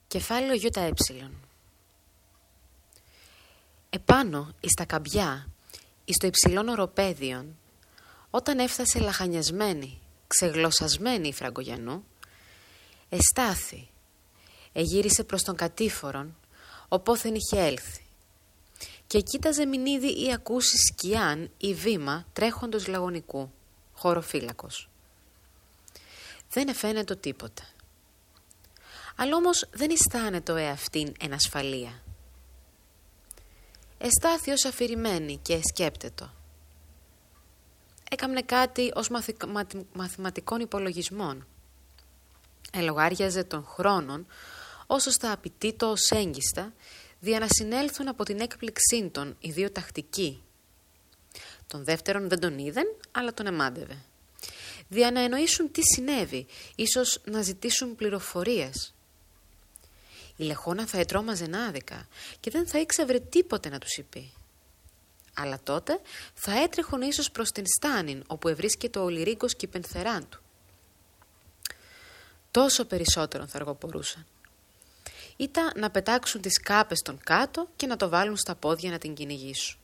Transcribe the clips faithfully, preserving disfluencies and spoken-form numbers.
Κεφάλαιο ΙΕ. Επάνω, εις τα καμπιά, εις το υψηλόν οροπέδιον, όταν έφτασε λαχανιασμένη, ξεγλωσσασμένη η Φραγκογιανού, εστάθη, εγύρισε προς τον κατήφορον, οπόθεν είχε έλθει, και κοίταζε μην είδη ή ακούσει σκιάν ή βήμα τρέχοντος λαγωνικού, χωροφύλακος. Δεν εφαίνεται τίποτα. Αλλά όμως δεν αισθάνεται ο εαυτήν εν ασφαλεία. Εστάθη ως αφηρημένη και σκέπτετο. Έκαμνε κάτι ως μαθη... μαθη... μαθηματικών υπολογισμών. Ελογάριαζε των χρόνων όσο στα απαιτείτο ως έγκιστα, δια να συνέλθουν από την έκπληξή των οι δύο τακτικοί. Τον δεύτερον δεν τον είδεν, αλλά τον εμάντευε. Δια να εννοήσουν τι συνέβη, ίσως να ζητήσουν πληροφορίες. Η Λεχώνα θα ετρώμαζε άδικα και δεν θα ήξερε τίποτε να τους είπε. Αλλά τότε θα έτρεχον ίσως προς την στάνην, όπου ευρίσκεται ο Λυρίγκος και η πενθεράν του. Τόσο περισσότερον θα αργοπορούσαν. Ήταν να πετάξουν τις κάπες των κάτω και να το βάλουν στα πόδια να την κυνηγήσουν.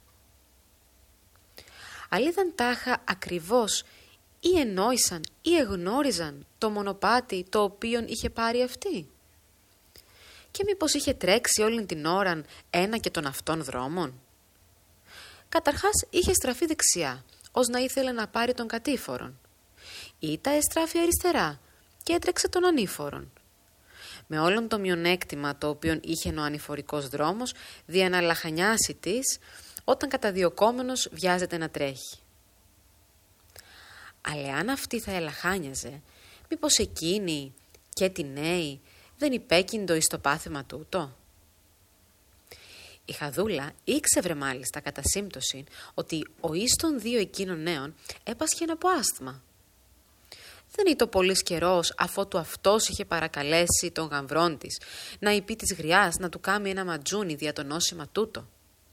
Αλλά είδαν τάχα ακριβώς ή εννόησαν ή εγνώριζαν το μονοπάτι το οποίον είχε πάρει αυτή. Και μήπως είχε τρέξει όλη την ώραν ένα και των αυτών δρόμων. Καταρχάς είχε στραφεί δεξιά, ως να ήθελε να πάρει τον κατήφορον. Ήτα εστράφη αριστερά και έτρεξε τον ανήφορον. Με όλον το μειονέκτημα το οποίο είχε ο ανηφορικός δρόμος, δια να λαχανιάσει της, όταν καταδιωκόμενος βιάζεται να τρέχει. Αλλά αν αυτή θα ελαχάνιαζε, μήπως εκείνη και τη νέη δεν υπέκυντο εις το πάθημα τούτο. Η Χαδούλα ήξευρε μάλιστα κατά σύμπτωση ότι ο εις των δύο εκείνων νέων έπασχε από άσθμα. Δεν ήταν πολύς καιρός αφότου αυτός είχε παρακαλέσει τον γαμβρόν της να υπεί της γριάς να του κάνει ένα ματζούνι δια το νόσημα τούτο.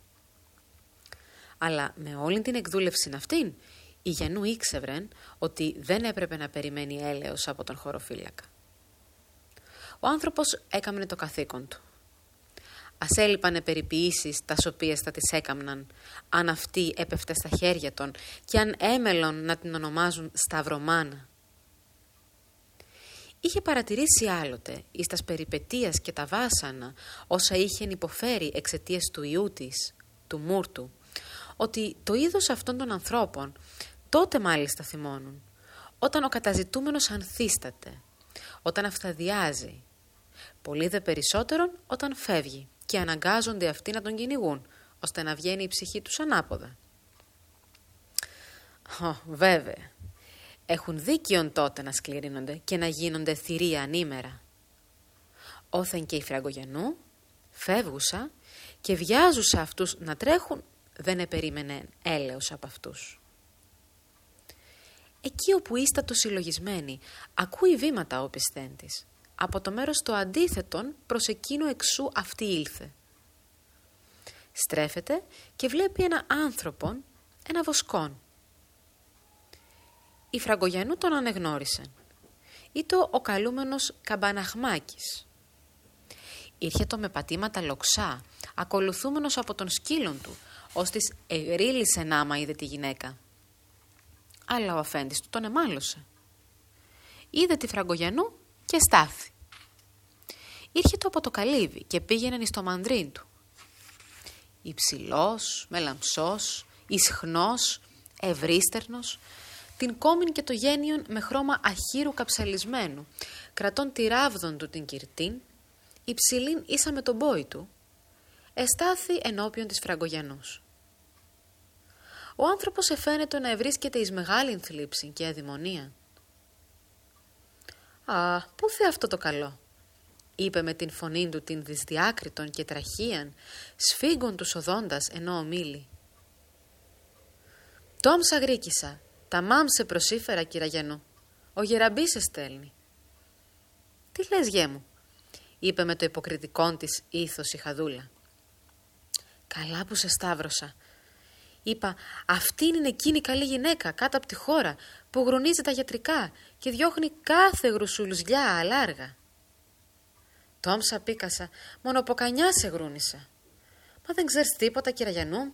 Αλλά με όλη την εκδούλευσιν αυτήν, η Γιαννού ήξευρεν ότι δεν έπρεπε να περιμένει έλεος από τον χωροφύλακα. Ο άνθρωπος έκαμνε το καθήκον του. Ας έλειπανε περιποιήσεις τας οποίες θα τις έκαμναν, αν αυτή έπεφτε στα χέρια των και αν έμελον να την ονομάζουν Σταυρομάνα. Είχε παρατηρήσει άλλοτε εις τας περιπετίας και τα βάσανα όσα είχε υποφέρει εξαιτίας του ιού της, του Μούρτου, ότι το είδος αυτών των ανθρώπων τότε μάλιστα θυμώνουν, όταν ο καταζητούμενος ανθίσταται, όταν αυθαδιάζει, πολύ δε περισσότερον όταν φεύγει και αναγκάζονται αυτοί να τον κυνηγούν, ώστε να βγαίνει η ψυχή τους ανάποδα. Ω, βέβαια, έχουν δίκαιον τότε να σκληρύνονται και να γίνονται θηρία ανήμερα. Όθεν και η Φραγκογιανού, φεύγουσα και βιάζουσα αυτούς να τρέχουν, δεν επερίμενε έλεος από αυτούς. Εκεί όπου ίστατο συλλογισμένη, ακούει βήματα ο πισθέντης. Από το μέρος το αντίθετον προς εκείνο εξού αυτή ήλθε. Στρέφεται και βλέπει ένα άνθρωπον, ένα βοσκόν. Η Φραγκογιανού τον ανεγνώρισε. Ήτο ο καλούμενος Καμπαναχμάκης. Ήρχετο με πατήματα λοξά, ακολουθούμενος από τον σκύλον του, ώστις εγρίλησε άμα είδε τη γυναίκα. Αλλά ο αφέντης του τον εμάλωσε. Είδε τη Φραγκογιανού και στάθη. Ήρχετο από το καλύβι και πήγαινε εις το μανδρίν του. Υψηλός, μελαμψός, ισχνός, ευρύστερνος, την κόμην και το γένιον με χρώμα αχύρου καψαλισμένου, κρατών τη ράβδον του την κυρτήν, υψηλήν ίσα με τον πόη του, εστάθη ενώπιον της Φραγκογιανούς. Ο άνθρωπος εφαίνεται να ευρίσκεται εις μεγάλην θλίψη και αδημονία. «Α, πού θε αυτό το καλό», είπε με την φωνή του την δυσδιάκριτον και τραχίαν, σφίγγον τους οδόντας ενώ ομίλη. «Τόμ σαγρίκησα, τα μάμ σε προσήφερα, κυραγιανού, ο γεραμπής σε στέλνει». «Τι λες, γέ μου», είπε με το υποκριτικόν της ήθος η Χαδούλα. «Καλά που σε σταύρωσα. Είπα, αυτή είναι εκείνη η καλή γυναίκα κάτω από τη χώρα που γρουνίζει τα γιατρικά και διώχνει κάθε γρουσουλζιά αλάργα. Τόμσα πίκασα, μόνο ποκανιά σε γρούνησα. Μα δεν ξέρεις τίποτα, κυραγιανού?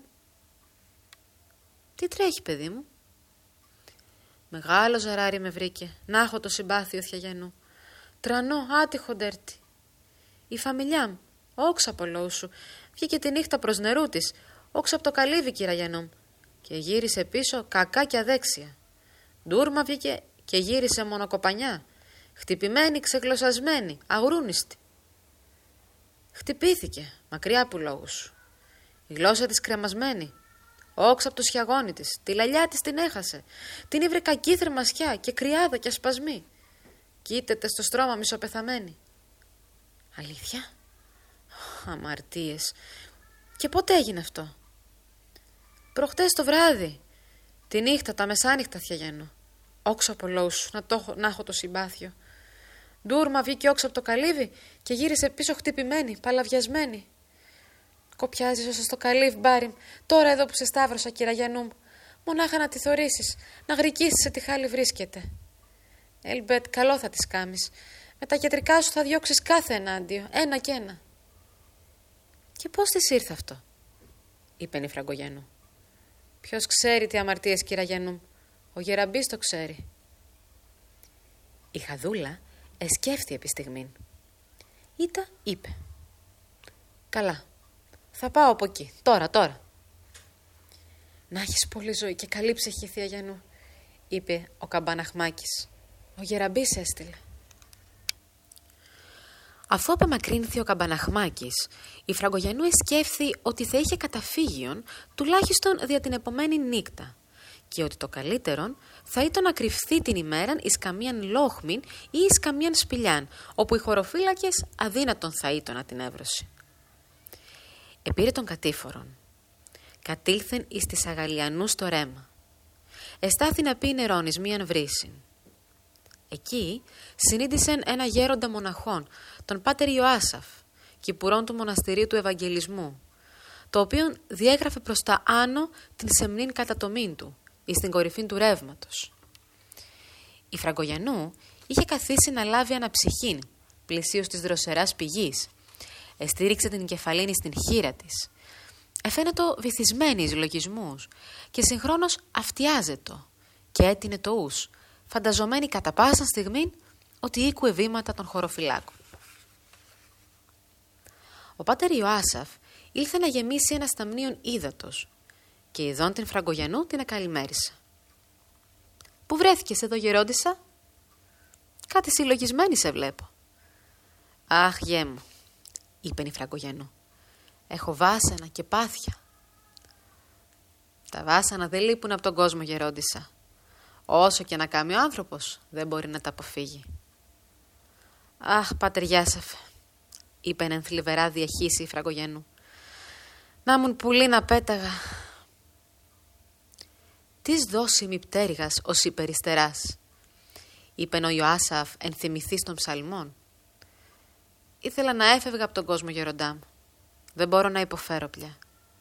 Τι τρέχει, παιδί μου? Μεγάλο ζαράρι με βρήκε, να έχω το συμπάθειο θιαγιανού. Τρανό, άτυχο ντέρτη. Η φαμιλιά μου, όξα από λόγου σου, βγήκε τη νύχτα προς νερού της, όξα από το καλύβι, κυραγιανού μου, και γύρισε πίσω κακά και αδέξια. Ντούρμα βγήκε και γύρισε μονοκοπανιά, χτυπημένη, ξεκλωσσασμένη, αγρούνιστη. Χτυπήθηκε, μακριά από λόγου σου. Η γλώσσα της κρεμασμένη, όξα από το σιαγόνι της, τη λαλιά της την έχασε, την ήβρε κακή θερμασιά και κρυάδα και ασπασμή. Κοίταται στο στρώμα μισοπεθαμένη. Αλήθεια? Αμαρτίες. Και πότε έγινε αυτό? Προχτές το βράδυ. Τη νύχτα, τα μεσάνυχτα, θιαγιανού. Όξω από λόγου σου, να, το, να έχω το συμπάθειο. Ντούρμα βγήκε όξω από το καλύβι και γύρισε πίσω χτυπημένη, παλαβιασμένη. Κοπιάζεις όσο στο καλύβι, μπάριμ, τώρα εδώ που σε σταύρωσα, κυραγιανού μου. Μονάχα να τη θωρήσεις, να γρικίσεις σε τι χάλη βρίσκεται. Ελμπέτ, καλό θα της κάμεις. Με τα κεντρικά σου θα διώξεις κάθε ενάντιο, ένα και ένα. Και πώς της ήρθε αυτό? Είπε η Φραγκογιανού. Ποιος ξέρει τι αμαρτίες, κυραγιανού? Ο γεραμπής το ξέρει. Η Χαδούλα εσκέφθη επί στιγμήν. Ήτα είπε. Καλά, θα πάω από εκεί, τώρα, τώρα. Να έχεις πολύ ζωή και καλή ψυχή, θιαγιανού, είπε ο Καμπαναχμάκης. Ο γεραμπής έστειλε. Αφού απομακρύνθη ο Καμπαναχμάκης, η Φραγκογιανού εσκέφθη ότι θα είχε καταφύγιον τουλάχιστον δια την επομένη νύχτα και ότι το καλύτερον θα ήταν να κρυφθεί την ημέραν εις καμίαν λόχμην ή εις καμίαν σπηλιάν, όπου οι χωροφύλακες αδύνατον θα ήταν να την έβρωση. Επήρε τον κατήφορον. Κατήλθεν εις της Αγαλιανού στο ρέμα. Εστάθη να πει νερόν εις μίαν βρύσιν. Εκεί συνείδησεν ένα γέροντα μοναχών, τον πάτερ Ιωάσαφ, κυπουρών του μοναστηρίου του Ευαγγελισμού, το οποίο διέγραφε προς τα άνω την σεμνήν κατατομήν του, εις την κορυφήν του ρεύματος. Η Φραγκογιανού είχε καθίσει να λάβει αναψυχήν, πλησίως της δροσεράς πηγής, εστήριξε την κεφαλήνη στην χείρα της, εφαίνετο βυθισμένη εις λογισμούς και συγχρόνως αυτιάζετο και έτεινε το ους, φανταζομένη κατά πάσα στιγμή ότι ήκουε βήματα των χωροφυλάκων. Ο πάτερ Ιωάσαφ ήλθε να γεμίσει ένα σταμνίον ύδατος και ειδών την Φραγκογιανού την εκαλημέρισε. «Πού βρέθηκες εδώ, γερόντισσα?» «Κάτι συλλογισμένη σε βλέπω». «Αχ, γέ μου», είπε η Φραγκογιανού, «έχω βάσανα και πάθια». «Τα βάσανα δεν λείπουν από τον κόσμο, γερόντισσα. Όσο και να κάνει ο άνθρωπος, δεν μπορεί να τα αποφύγει». «Αχ, πάτερ Ιωάσαφ», είπε εν θλιβερά διαχύση η Φραγκογιανού, «να μουν πουλί να πέταγα». «Τις δώσει μη πτέρυγας ως υπεριστεράς», είπε ο Ιωάσαφ ενθυμηθής των ψαλμών. «Ήθελα να έφευγα από τον κόσμο, γεροντά μου. Δεν μπορώ να υποφέρω πια».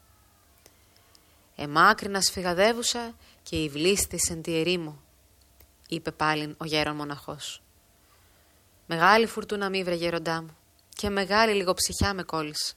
«Εμάκρινα σφιγαδεύουσα και η βλήστης εν τη ερήμο», είπε πάλιν ο γέρον μοναχός. «Μεγάλη φουρτούνα μη βρε, γεροντά μου, και μεγάλη λιγοψυχιά με κόλλησε».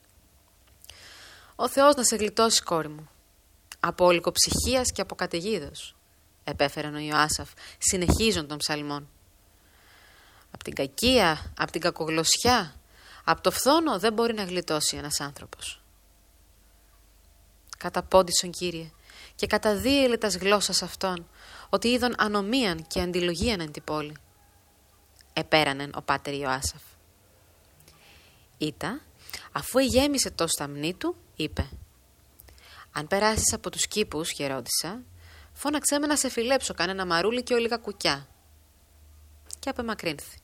«Ο Θεός να σε γλιτώσει, κόρη μου, από ολικοψυχίας και από καταιγίδος», επέφεραν ο Ιωάσαφ, συνεχίζον των ψαλμών. «Απ' την κακία, απ' την κακογλωσσιά, απ' το φθόνο δεν μπορεί να γλιτώσει ένας άνθρωπος». «Καταπόντισον, Κύριε, και καταδίαιλε τας γλώσσας αυτών, ότι είδον ανομίαν και αντιλογίαν εν την πόλη», επέρανεν ο πάτερ Ιωάσαφ. Ήτα, αφού γέμισε το σταμνί του, είπε: «Αν περάσεις από τους κήπους, γερόντισσα, φώναξέ με να σε φιλέψω κανένα μαρούλι και ολίγα κουκιά». Και απεμακρύνθη.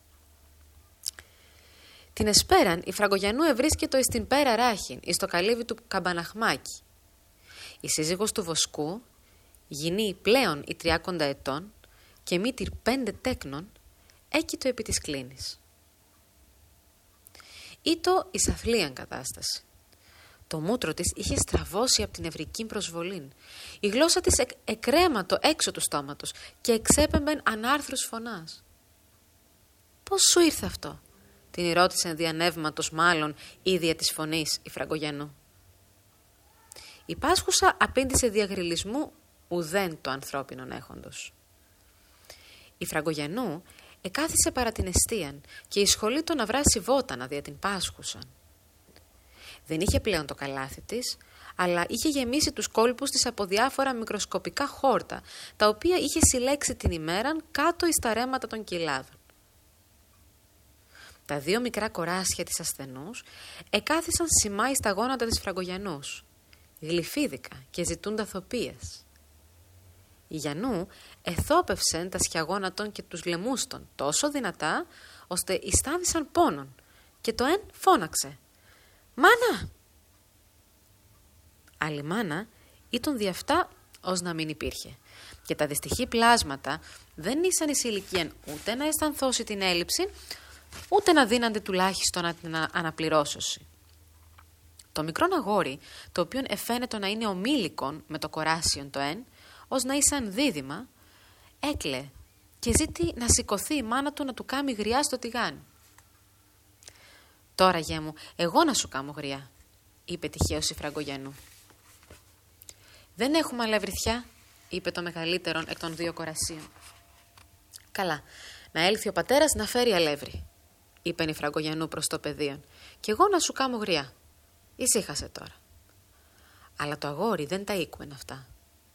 Την εσπέραν η Φραγκογιανού ευρίσκετο εις την πέρα ράχην, εις το καλύβι του Καμπαναχμάκη. Η σύζυγος του Βοσκού, γυνή πλέον η τριάκοντα ετών και μήτηρ πέντε τέκνων, έκειτο επί της κλίνης. Ήτο εις αθλίαν κατάσταση. Το μούτρο της είχε στραβώσει από την νευρική προσβολήν. Η γλώσσα της εκ, εκρέματο έξω του στόματος και εξέπεμπεν ανάρθρους φωνάς. «Πώς σου ήρθε αυτό?» την ρώτησε διανεύματος μάλλον ίδια της φωνής η Φραγκογιανού. Η Πάσχουσα απήντησε διαγρυλισμού ουδέν το ανθρώπινον έχοντος. Η Φραγκογιανού εκάθισε παρά την εστίαν και η σχολή το να βράσει βότανα δια την Πάσχουσαν. Δεν είχε πλέον το καλάθι της, αλλά είχε γεμίσει τους κόλπους της από διάφορα μικροσκοπικά χόρτα, τα οποία είχε συλλέξει την ημέραν κάτω εις τα ρέματα των κοιλάδων. Τα δύο μικρά κοράσια της ασθενούς εκάθισαν σημά εις τα γόνατα της Φραγκογιανούς, γλυφίδικα και ζητούντα θοπίας. Η Γιαννού εθόπευσεν τα σκιαγόνατον και τους λαιμούστων τόσο δυνατά, ώστε αισθάνθησαν πόνον, και το εν φώναξε «Μάνα!» Άλλη μάνα ήταν δι' αυτά ως να μην υπήρχε, και τα δυστυχή πλάσματα δεν ήσαν εις ηλικίαν ούτε να αισθανθώσει την έλλειψη, ούτε να δίνανται τουλάχιστον να την αναπληρώσωση. Το μικρόν αγόρι, το οποίο εφαίνεται να είναι ομίλικον με το κοράσιον το εν, ως να ήσαν δίδυμα, έκλαιε και ζήτη να σηκωθεί η μάνα του να του κάμει γριά στο τηγάνι. «Τώρα, γέ μου, εγώ να σου κάμω γριά», είπε τυχαίως η Φραγκογιανού. «Δεν έχουμε αλευρηθιά», είπε το μεγαλύτερον εκ των δύο κορασίων. «Καλά, να έλθει ο πατέρας να φέρει αλεύρι», είπε η Φραγκογιανού προς το παιδίον, «και εγώ να σου κάμω γριά. Ησύχασε τώρα». Αλλά το αγόρι δεν τα ήκουεν αυτά.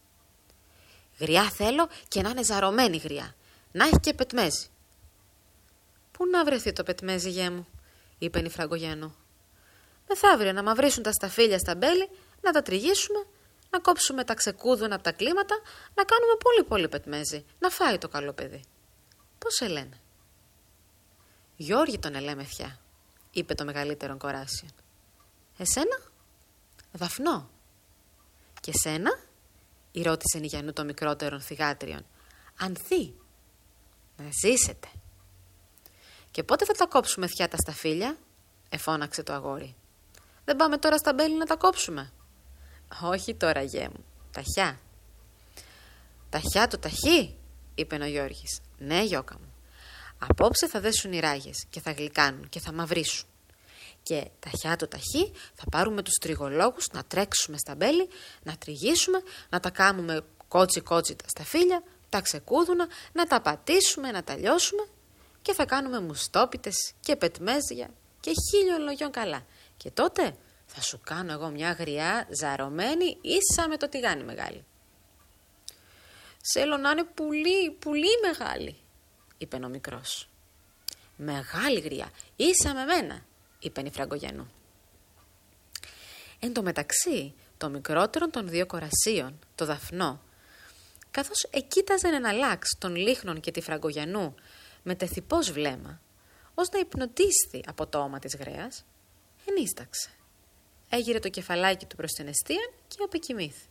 «Γριά θέλω και να είναι ζαρωμένη γριά, να έχει και πετμέζι». «Πού να βρεθεί το πετμέζι, γέ μου», είπε η Φραγκογιανού. «Μεθαύριο να μαυρίσουν τα σταφύλια στα μπέλη, να τα τριγίσουμε, να κόψουμε τα ξεκούδουνα από τα κλίματα, να κάνουμε πολύ πολύ πετμέζι, να φάει το καλό παιδί». «Πώς σε λένε?» «Γιώργη τον ελέμεθιά», είπε το μεγαλύτερον κοράσιον. «Εσένα?» «Δαφνό». «Και σένα?» η ρώτησε η Γιαννού το μικρότερον θυγάτριον. «Ανθή». «Να ζήσετε». «Και πότε θα τα κόψουμε θιά τα σταφύλια?» εφώναξε το αγόρι. «Δεν πάμε τώρα στα μπέλη να τα κόψουμε?» «Όχι τώρα, γέ μου, ταχιά». «Ταχιά το ταχύ», είπε ο Γιώργης. «Ναι, γιώκα μου. Απόψε θα δέσουν οι ράγες και θα γλυκάνουν και θα μαυρίσουν. Και ταχιά το ταχύ θα πάρουμε τους τριγολόγους να τρέξουμε στα μπέλη, να τριγίσουμε, να τα κάνουμε κότσι κότσι τα σταφύλια, τα ξεκούδουνα, να τα πατήσουμε, να τα λιώσουμε και θα κάνουμε μουστόπιτες και πετμέζια και χίλιο λογιών καλά. Και τότε θα σου κάνω εγώ μια γριά ζαρωμένη ίσα με το τηγάνι μεγάλη». «Θέλω να είναι πουλί, πουλί μεγάλη», είπε ο μικρός. «Μεγάλη γριά, ίσα με μένα», είπε η Φραγκογιανού. Εν τω μεταξύ, το μικρότερον των δύο κορασίων, το Δαφνό, καθώς εκοίταζαν ένα λάξ των Λίχνων και τη Φραγκογιανού με τεθυπώς βλέμμα, ως να υπνοτίσθη από το όμα της γραίας, ενίσταξε. Έγειρε το κεφαλάκι του προς την εστίαν και απεκοιμήθη.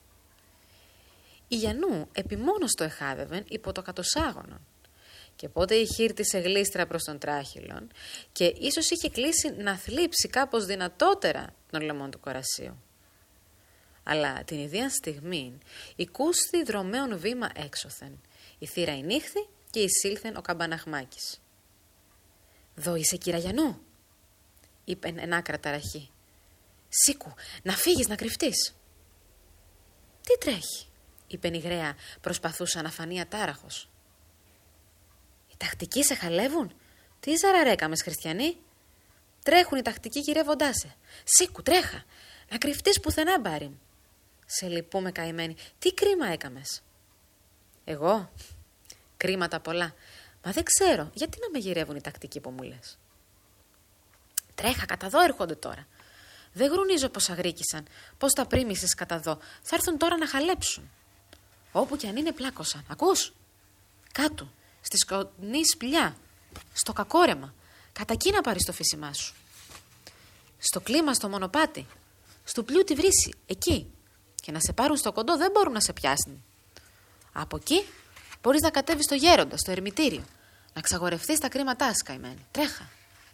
Η Γιαννού επιμόνως το εχάδευεν υπό το κατοσάγωνον, και πότε η χύρτισε γλίστρα προς τον τράχυλον και ίσως είχε κλείσει να θλίψει κάπως δυνατότερα τον λαιμόν του κορασίου. Αλλά την ιδία στιγμή οικούσθη δρομέων βήμα έξωθεν, η θύρα ενύχθη και εισήλθεν ο Καμπαναχμάκης. «Δω είσαι, κύρα Γιαννού», είπε εν άκρα ταραχή. «Σήκου, να φύγεις, να κρυφτείς». «Τι τρέχει», είπε η γραία, προσπαθούσα να φανεί ατάραχος. «Οι τακτικοί σε χαλεύουν? Τι ζαραρέκαμες, χριστιανοί? Τρέχουν οι τακτικοί γυρεύοντάς σε. Σήκου, τρέχα, να κρυφτείς πουθενά, μπάριμ». «Σε λυπούμε, καημένη, τι κρίμα έκαμες?» «Εγώ? Κρίματα πολλά. Μα δεν ξέρω, γιατί να με γυρεύουν οι τακτικοί που μου λες?» «Τρέχα, κατά δω έρχονται τώρα. Δεν γρουνίζω πως αγρίκησαν, πως τα πρίμησες κατά δω. Θα έρθουν τώρα να χαλέψουν. Όπου κι αν είναι πλάκωσαν. Ακούς? Κάτω, στη σκοτεινή σπηλιά, στο κακόρεμα. Κατά εκεί να πάρεις το φύσιμά σου. Στο κλίμα, στο μονοπάτι, στο πλοίου τη βρύση, εκεί. Και να σε πάρουν στο κοντό δεν μπορούν να σε πιάσουν. Από εκεί μπορείς να κατέβεις στο γέροντα, στο ερμητήριο, να ξαγορευτείς τα κρίματά σου, καημένη. Τρέχα».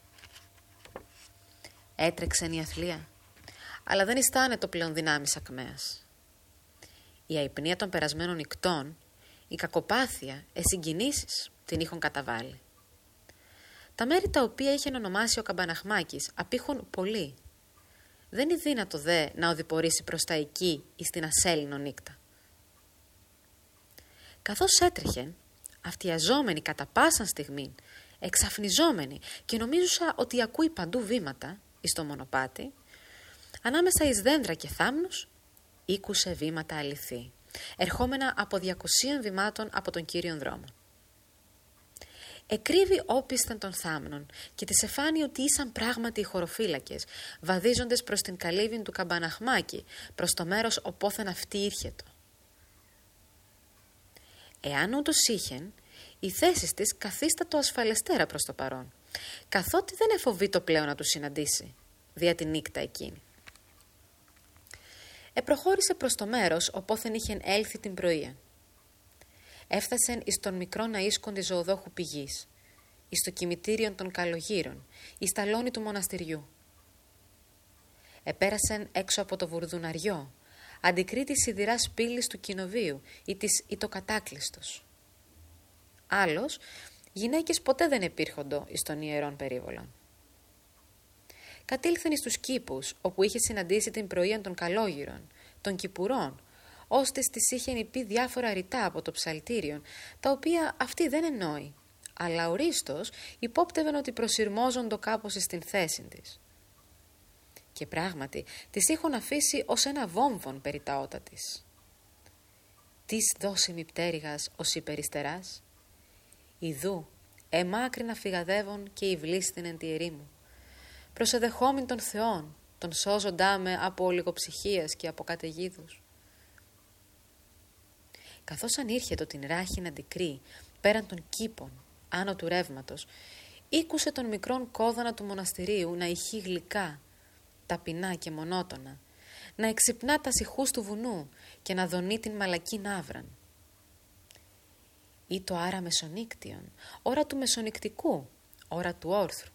Έτρεξεν η αθλία, αλλά δεν αισθάνεται πλέον δυνάμεις ακμαίας. Η αϊπνία των περασμένων νυχτών, η κακοπάθεια, οι συγκινήσεις την είχαν καταβάλει. Τα μέρη τα οποία είχε ονομάσει ο Καμπαναχμάκης απήχουν πολύ. Δεν είναι δύνατο δε να οδηπορήσει προς τα εκεί ή στην ασέλινο νύκτα. Καθώς έτρεχε, αυτιαζόμενη κατά πάσαν στιγμή, εξαφνιζόμενη και νομίζουσα ότι ακούει παντού βήματα εις το μονοπάτι, ανάμεσα εις δέντρα και θάμνους, ήκουσε βήματα αληθή, ερχόμενα από διακοσίων βημάτων από τον κύριον δρόμο. Εκρύβει όπισθεν των θάμνων και της εφάνει ότι ήσαν πράγματι οι χωροφύλακες, βαδίζοντες προς την καλύβην του Καμπαναχμάκη, προς το μέρος οπόθεν αυτή ήρχετο. Εάν ούτως είχεν, η θέση της καθίστατο ασφαλεστέρα προς το παρόν, καθότι δεν εφοβεί πλέον να του συναντήσει, δια τη νύκτα εκείνη. Επροχώρησε προς το μέρος οπόθεν είχεν έλθει την πρωία. Έφτασεν εις τον μικρόν αΐσκον της ζωοδόχου πηγής, εις το κημητήριον των καλογύρων, εις τα λόνι του μοναστηριού. Επέρασεν έξω από το βουρδουναριό, αντικρίτης σιδηράς πύλης του κοινοβίου ή της ητοκατάκλειστος. Άλλος, γυναίκες ποτέ δεν επήρχοντο εις των ιερών περίβολων. Κατήλθεν εις τους κήπους, όπου είχε συναντήσει την πρωία των καλόγυρων, των κυπουρών, ώστε της είχεν πει διάφορα ρητά από το ψαλτήριον, τα οποία αυτή δεν εννοεί, αλλά ορίστος υπόπτευεν ότι προσυρμόζοντο κάπως στην θέση της. Και πράγματι της είχον αφήσει ως ένα βόμβον περί τα ότα της. «Τις δώσιμη πτέρυγας ως υπεριστεράς, ιδού εμάκρινα φυγαδεύων και υβλίστην εν τη ερήμου, προσεδεχόμην των Θεών, τον σώζοντά με από ολιγοψυχίας και από καταιγίδους». Καθώς ανήρχετο την ράχην αντικρή πέραν των κήπων, άνω του ρεύματος, ήκουσε τον μικρόν κόδωνα του μοναστηρίου να ηχεί γλυκά, ταπεινά και μονότονα, να εξυπνά τα σιχούς του βουνού και να δονεί την μαλακή ναύραν. Ή το άρα μεσονύκτιον, ώρα του μεσονυκτικού, ώρα του όρθρου.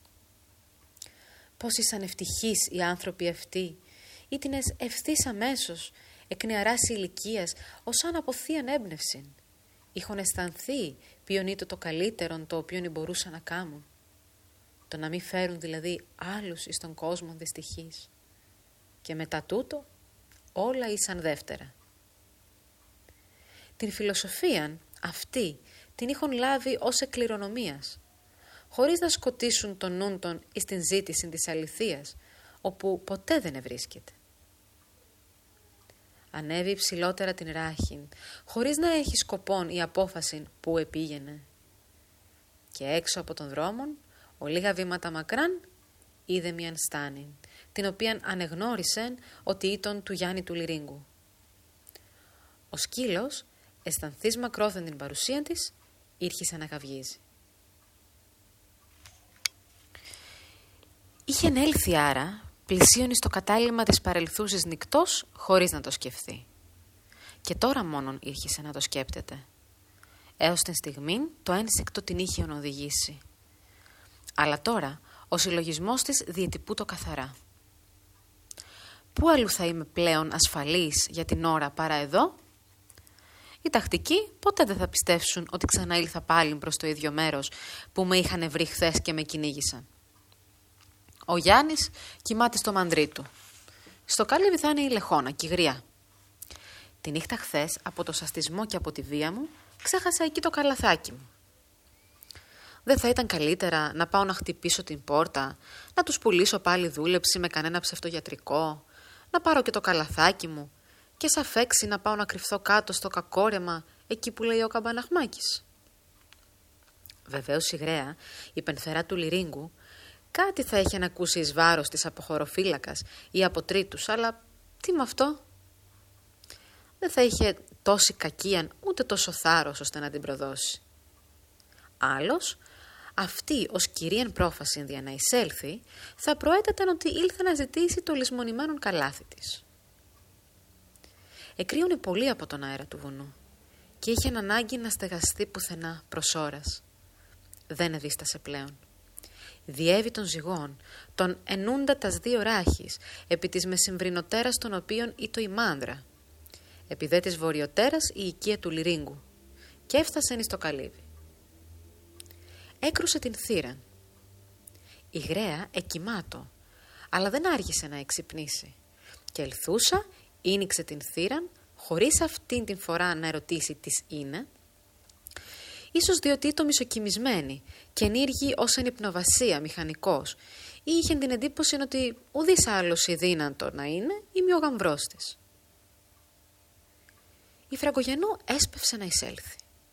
Πώς ήσαν ευτυχείς οι άνθρωποι αυτοί, ήτινες ευθύς αμέσως, εκ νεαράς ηλικίας, ως αν από θείαν έμπνευσιν. Είχον αισθανθεί ποιον ήτο το καλύτερον το οποίον μπορούσαν να κάμουν. Το να μην φέρουν δηλαδή άλλους εις τον κόσμο δυστυχείς. Και μετά τούτο όλα ήσαν δεύτερα. Την φιλοσοφίαν αυτή την είχον λάβει ως εκκληρονομίας, χωρίς να σκοτήσουν τον νουν των εις την ζήτηση της αληθείας, όπου ποτέ δεν ευρίσκεται. Ανέβη ψηλότερα την ράχην, χωρίς να έχει σκοπόν η απόφαση που επήγαινε. Και έξω από τον δρόμον, ο λίγα βήματα μακράν, είδε μίαν στάνην, την οποίαν ανεγνώρισεν ότι ήταν του Γιάννη του Λυρίγκου. Ο σκύλος, αισθανθείς μακρόθεν την παρουσία της, ήρχισε να καυγίζει. Είχεν έλθει άρα, πλησίον εις το κατάλημα της παρελθούσης νυκτός, χωρίς να το σκεφτεί. Και τώρα μόνον ήρχισε να το σκέπτεται. Έως την στιγμή το ένσυκτο την είχε οδηγήσει. Αλλά τώρα ο συλλογισμός της διετυπού το καθαρά. Πού αλλού θα είμαι πλέον ασφαλής για την ώρα παρά εδώ? Οι τακτικοί ποτέ δεν θα πιστέψουν ότι ξανά ήλθα πάλι προς το ίδιο μέρος που με είχαν βρει χθες και με κυνήγησαν. Ο Γιάννης κοιμάται στο μαντρί του. Στο καλύβι θα είναι η λεχόνα και η γριά. Τη νύχτα χθες, από το σαστισμό και από τη βία μου, ξέχασα εκεί το καλαθάκι μου. Δεν θα ήταν καλύτερα να πάω να χτυπήσω την πόρτα, να τους πουλήσω πάλι δούλεψη με κανένα ψευτογιατρικό, να πάρω και το καλαθάκι μου και σαν φέξη να πάω να κρυφθώ κάτω στο κακόρεμα εκεί που λέει ο Καμπαναχμάκης? Βεβαίως η γραία, η πενθερά του Λυρίγκου, κάτι θα είχε να ακούσει εις βάρος της από χωροφύλακας ή από τρίτους, αλλά τι με αυτό? Δεν θα είχε τόση κακίαν ούτε τόσο θάρρος ώστε να την προδώσει. Άλλος, αυτή ως κυρίαν πρόφαση για να εισέλθει, θα προέταταν ότι ήλθε να ζητήσει το λησμονημένον καλάθι της. Εκρύωνε πολύ από τον αέρα του βουνού και είχε ανάγκη να στεγαστεί πουθενά προς ώρας. Δεν εδίστασε πλέον. Διέβη των ζυγών, τον ενούντα τας δύο ράχης, επί της μεσημβρινοτέρας των οποίων ήτο η μάνδρα, επί δε της βορειοτέρας η οικία του Λυρίγκου, και έφτασεν εις το καλύβι. Έκρουσε την θύραν Η γραία εκοιμάτω, αλλά δεν άργησε να εξυπνήσει. Και ελθούσα, ίνιξε την θύραν, χωρίς αυτήν την φορά να ρωτήσει τις είναι, ίσως διότι ήταν μισοκοιμισμένη και ενήργη ως εν υπνοβασία μηχανικός, ή είχε την εντύπωση ότι ουδής άλλος η δύνατο να είναι ή μη ο γαμβρός της. Η Φραγκογενού έσπευσε να εισέλθει.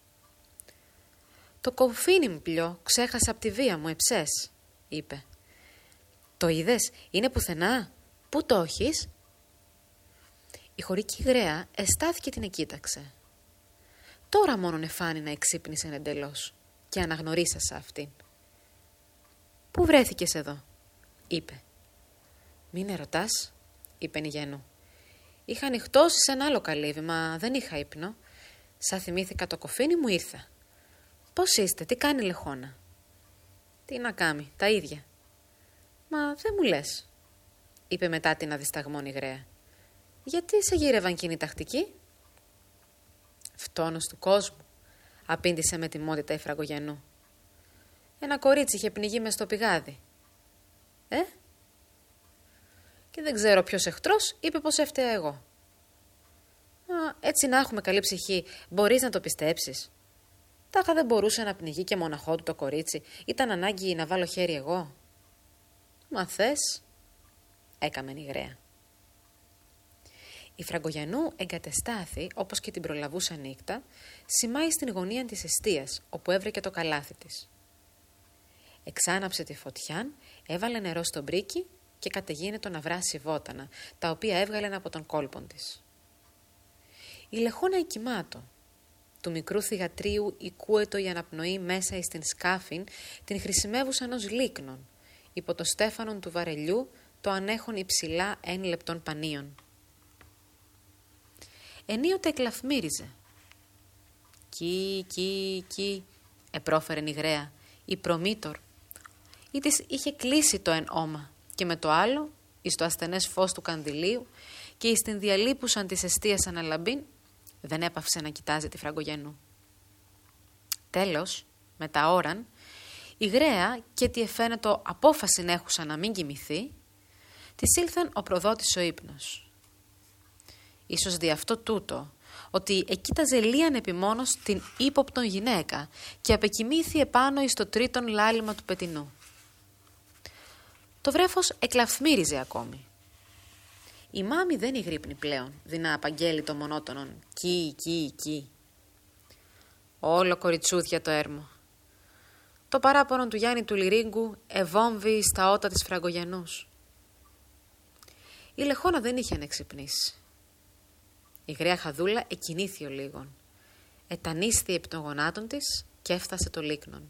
«Το κοφίνι μου πλιό ξέχασα απ' τη βία μου, εψές», είπε. «Το είδες, είναι πουθενά, πού το έχεις?» Η χωρική γραία εστάθηκε την εκοίταξε. Τώρα μόνον εφάνει να εξύπνησε εντελώς και αναγνωρίσασα αυτήν. «Πού βρέθηκες εδώ?» είπε. «Μην ερωτάς», είπε η Γένου. «Είχα ανοιχτώσει σε ένα άλλο καλύβι, μα δεν είχα ύπνο. Σα θυμήθηκα το κοφίνι μου ήρθα. Πώς είστε, τι κάνει η Λεχώνα?» «Τι να κάμει, τα ίδια». «Μα δεν μου λες», είπε μετά την αδισταγμόνη γραία. «Γιατί σε γύρευαν εκείνη η τακτική?» «Φτώνος του κόσμου», απήντησε με τιμότητα η Φραγκογενού. «Ένα κορίτσι είχε πνιγεί μες στο πηγάδι». «Ε?» «Και δεν ξέρω ποιος εχθρός είπε πως έφταια εγώ». «Α, έτσι να έχουμε καλή ψυχή, μπορείς να το πιστέψεις?» «Τάχα δεν μπορούσε να πνιγεί και μοναχό του το κορίτσι, ήταν ανάγκη να βάλω χέρι εγώ». «Μα θες?» έκαμεν η γραία. Η Φραγκογενού εγκατεστάθη, όπως και την προλαβούσα νύχτα, σημάει στην γωνία της εστίας, όπου έβρεκε το καλάθι της. Εξάναψε τη φωτιά, έβαλε νερό στο μπρίκι και κατεγίνετο να βράσει βότανα, τα οποία έβγαλε από τον κόλπον της. Η Λεχώνα εκοιμάτω. Του μικρού θυγατρίου οικούετο η αναπνοή μέσα εις την σκάφην, την χρησιμεύουσαν ως λίκνον, υπό το στέφανον του βαρελιού, το ανέχον υψηλά εν λεπτών πανίων. Ενίοτε εκλαφμύριζε. «Κι, κι, κι», επρόφερεν η γραία, η προμήτωρ, ή της είχε κλείσει το εν όμα και με το άλλο, εις το ασθενές φως του κανδυλίου και εις την διαλείπουσαν της εστίας αναλαμπήν, δεν έπαυσε να κοιτάζει τη Φραγκογενού. Τέλος, με τα ώραν, η γραία και τι εφαίνετο απόφαση έχουσα να μην κοιμηθεί, της ήλθεν ο προδότης ο ύπνος. Ίσως δι' αυτό τούτο, ότι εκοίταζε λίαν επιμόνως την ύποπτον γυναίκα και απεκοιμήθη επάνω εις το τρίτον λάλημα του πετινού. Το βρέφος εκλαφμύριζε ακόμη. Η μάμη δεν ηγρύπνει πλέον, δι' να απαγγέλει το μονότονον «κι, κι, κι». Όλο κοριτσούδια το έρμο. Το παράπονο του Γιάννη του Λυρίγκου ευόμβει στα ότα της Φραγκογενούς. Η Λεχώνα δεν είχε ανεξυπνήσει. Η γραία χαδούλα εκκινήθη ο λίγον. Ετανίσθη επί των γονάτων της και έφτασε το λίκνον.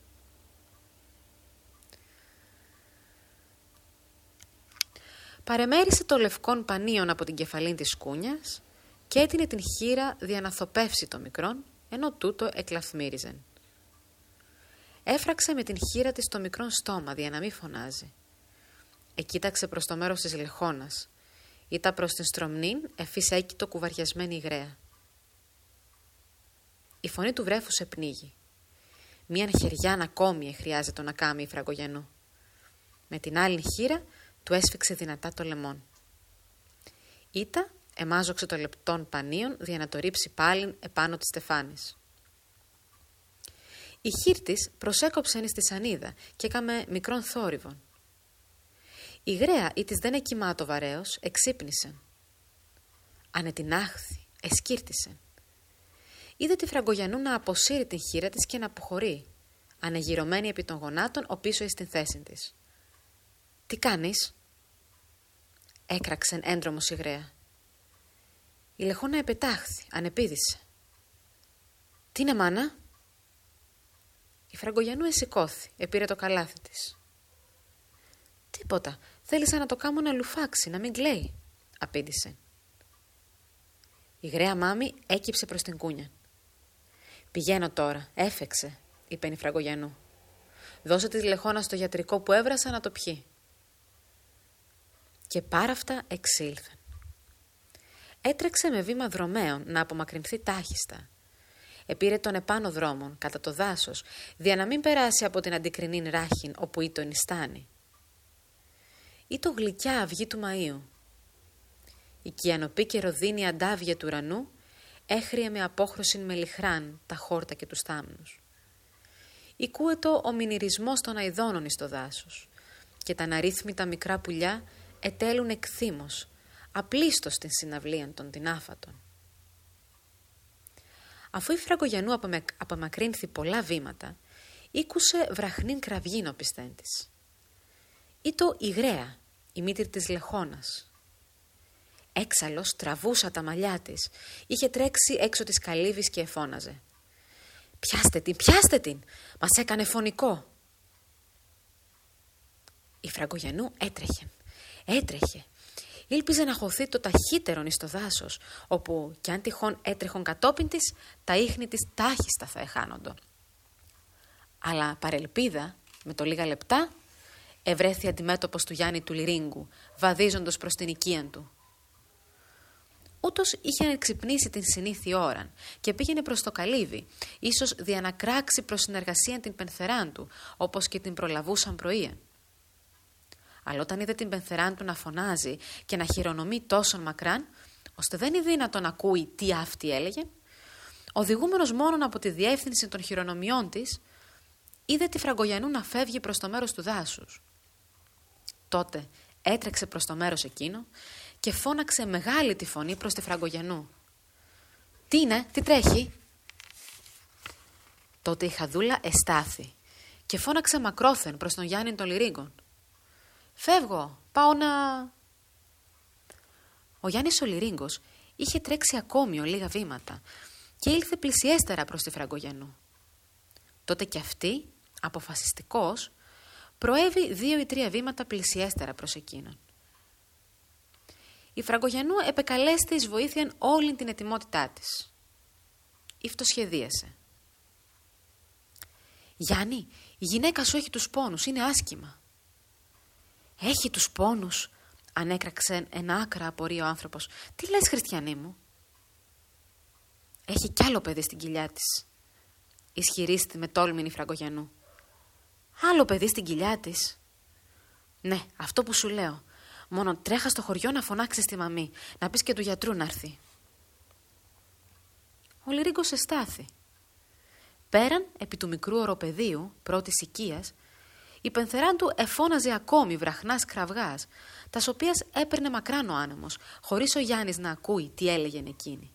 Παρεμέρισε το λευκόν πανίον από την κεφαλήν της κούνιας και έτεινε την χείρα δια να θοπεύσει το μικρόν, ενώ τούτο εκλαθμύριζεν. Έφραξε με την χείρα της το μικρόν στόμα δια να μην φωνάζει. Εκοίταξε προς το μέρος της Λεχώνας. Ήτα προς την στρομνήν εφής έκειτο κουβαριασμένη η γραία. Η φωνή του βρέφους επνίγει. Μίαν χεριάν ακόμη χρειάζεται να κάμει η Φραγκογενού. Με την άλλη χείρα του έσφιξε δυνατά το λαιμόν. Ήτα εμάζοξε το λεπτόν πανίον δια να το ρίψει πάλιν επάνω της στεφάνης. Η χείρ της προσέκοψεν στη σανίδα και έκαμε μικρόν θόρυβον. Η γραία ή της δεν εκοιμάτω βαρέως, εξύπνησε. Ανετινάχθη, εσκύρτησε. Είδε τη Φραγκογενού να αποσύρει την χείρα της και να αποχωρεί, ανεγυρωμένη επί των γονάτων ο πίσω εις την θέση της. «Τι κάνεις?» έκραξεν έντρομος η γραία. Η Λεχώνα επετάχθη, ανεπίδησε. «Τι είναι, μάνα?» Η Φραγκογενού εσηκώθη, επήρε το καλάθι της. «Τίποτα, θέλησα να το κάμω να λουφάξει, να μην κλαίει», απήντησε. Η γραία μάμη έκυψε προς την κούνια. «Πηγαίνω τώρα, έφεξε», είπε η Φραγκογενού. «Δώσε τη Λεχώνα στο γιατρικό που έβρασα να το πιει». Και πάραφτα εξήλθεν. Έτρεξε με βήμα δρομέων να απομακρυνθεί τάχιστα. Επήρε τον επάνω δρόμον κατά το δάσος, δια να μην περάσει από την αντικρινήν ράχην όπου ήτον η στάνη. Ήτο γλυκιά αυγή του Μαΐου. Η κιανοπή και ροδίνη αντάβια του ουρανού έχριε με απόχρωσιν μελιχράν τα χόρτα και τους θάμνους. Οικούετο ο μηνυρισμός των αηδώνων εις το δάσος και τα αναρρύθμιτα μικρά πουλιά ετέλουν εκθήμως, απλίστος στην συναυλία των τινάφατων. Αφού η Φραγκογιανού απομακρύνθη πολλά βήματα, ήκουσε βραχνήν κραυγήν ο πιστέντης. Ήτο η Γραία, η μήτρη της Λεχώνας. Έξαλλος τραβούσα τα μαλλιά της, είχε τρέξει έξω της καλύβης και εφώναζε. «Πιάστε την, πιάστε την, μας έκανε φωνικό». Η Φραγκογιανού έτρεχε, έτρεχε. Ήλπιζε να χωθεί το ταχύτερον εις το δάσος, όπου κι αν τυχόν έτρεχον κατόπιν της, τα ίχνη της τάχιστα θα εχάνοντο. Αλλά παρελπίδα, με το λίγα λεπτά, ευρέθη αντιμέτωπος του Γιάννη του Λυρίγκου, βαδίζοντος προς την οικίαν του. Ούτως είχε εξυπνήσει την συνήθη ώραν και πήγαινε προς το καλύβι, ίσως δια να κράξει προς συνεργασία την πενθεράν του, όπως και την προλαβούσαν πρωία. Αλλά όταν είδε την πενθεράν του να φωνάζει και να χειρονομεί τόσον μακράν, ώστε δεν είναι δύνατο να ακούει τι αυτή έλεγε, οδηγούμενος μόνον από τη διεύθυνση των χειρονομιών της, είδε τη Φραγκογιανού να φεύγει προς το μέρος του δάσους. Τότε έτρεξε προς το μέρος εκείνο και φώναξε μεγάλη τη φωνή προς τη Φραγκογιανού. «Τι είναι, τι τρέχει?» Τότε η Χαδούλα εστάθη και φώναξε μακρόθεν προς τον Γιάννη των Λυρίγκων. «Φεύγω, πάω να...» Ο Γιάννης ο Λυρίγκος είχε τρέξει ακόμη λίγα βήματα και ήλθε πλησιέστερα προς τη Φραγκογιανού. Τότε κι αυτή, αποφασιστικός, προέβη δύο ή τρία βήματα πλησιέστερα προς εκείνον. Η Φραγκογιανού επεκαλέστη εις βοήθειαν όλη την ετοιμότητά της. Ιφτοσχεδίασε. «Γιάννη, η γυναίκα σου έχει τους πόνους, είναι άσκημα». «Έχει τους πόνους», ανέκραξε ένα άκρα απορία ο άνθρωπος. «Τι λες, χριστιανή μου?» «Έχει κι άλλο παιδί στην κοιλιά της», ισχυρίστη με τόλμην η Φραγκογιανού. «Άλλο παιδί στην κοιλιά της?» «Ναι, αυτό που σου λέω. Μόνο τρέχα στο χωριό να φωνάξεις τη μαμή, να πεις και του γιατρού να έρθει». Ο Λυρίγκος εστάθη. Πέραν επί του μικρού οροπεδίου πρώτης οικίας, η πενθεράν του εφώναζε ακόμη βραχνάς κραυγάς, τας οποίας έπαιρνε μακράν ο άνεμος, χωρίς ο Γιάννης να ακούει τι έλεγεν εκείνη.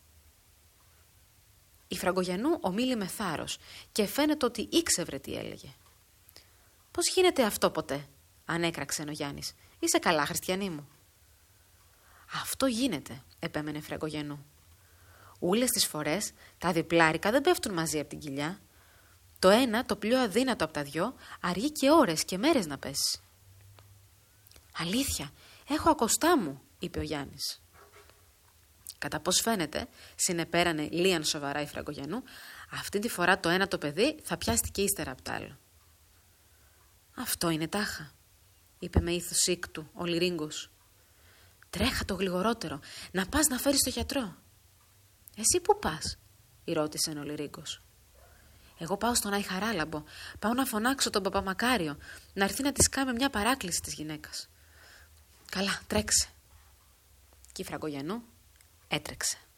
Η Φραγκογιανού ομίλη με θάρρος και φαίνεται ότι ήξευρε τι έλεγε. «Πώς γίνεται αυτό ποτέ?» ανέκραξε ο Γιάννης. «Είσαι καλά, χριστιανή μου?» «Αυτό γίνεται», επέμενε η Φραγκογιανού. «Ούλες τις φορές τα διπλάρικα δεν πέφτουν μαζί από την κοιλιά. Το ένα, το πιο αδύνατο από τα δυο, αργεί και ώρες και μέρες να πέσει». «Αλήθεια, έχω ακοστά μου», είπε ο Γιάννης. Κατά πώς φαίνεται, συνεπέρανε λίαν σοβαρά η Φραγκογιανού, αυτή τη φορά το ένα το παιδί θα πιάστηκε ύστερα απ' τ' άλλο. «Αυτό είναι τάχα», είπε με ήθος σύκτου ο Λυρίγκος. «Τρέχα το γλιγορότερο, να πας να φέρεις το γιατρό». «Εσύ πού πας?» ρώτησε ο Λυρίγκος. «Εγώ πάω στον Άι Χαράλαμπο, πάω να φωνάξω τον Παπαμακάριο, να έρθει να της κάμε μια παράκληση της γυναίκας». «Καλά, τρέξε». Και η Φραγκογιανού έτρεξε.